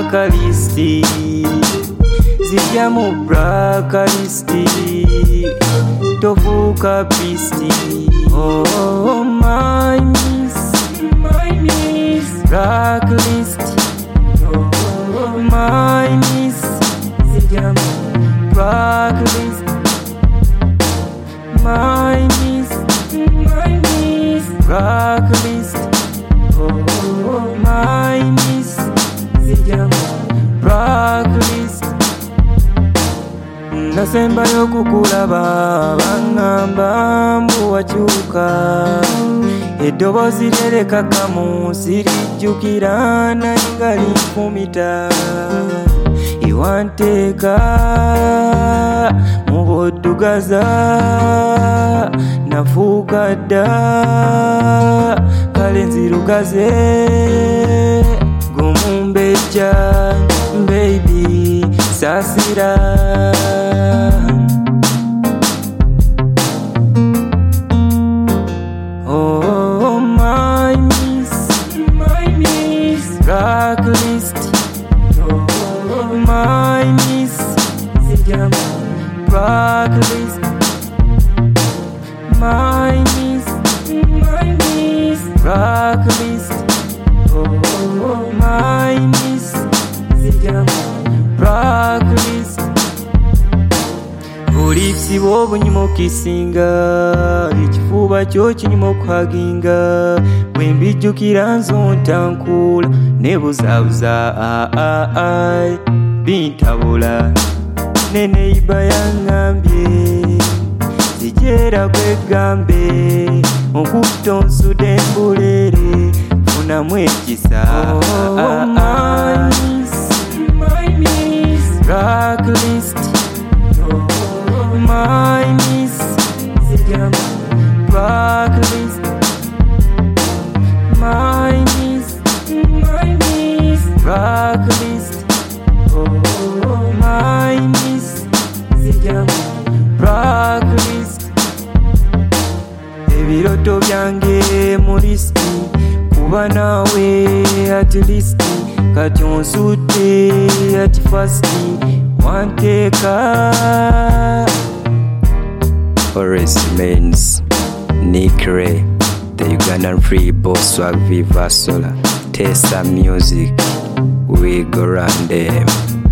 blacklist zijja mu blacklist tofuuka beast. Oh my miss blacklist. Oh my miss zijja mu blacklist. My miss blacklist. Oh my miss zijja mu blacklist. Nasembayo kukulaba bangamba mbu wakyuka, eddoboozi lyerekakamu sirijjukira naye nga linfumita. Iwanteeka mu boddugaza nafuuka dda kale nzirugaze gumumbejja baby saasira. Oh my miss blacklist. Oh my miss zijja mu blacklist. My miss blacklist. Oh my miss zijja mu blacklist. Olipsi bw'obunyuma okisinga, ekifuba kyo kinyuma okuhaginga, bwe mbijjukira nzontankula ne buzaabuza bintabula. Ne neiba yaŋŋambye zijera kwegambe okutta onsude embulere funamu ekisa. Oh my miss blacklist. Oh my miss zijja mu blacklist. My miss blacklist. Oh my miss zijja mu blacklist. Ebiroto byange mu listi kuba naawe at least, kati onsudde at first wanteeka. Always remains Nick Ray, the Ugandan free boss, swag viva solar. Tessa music, we go run them.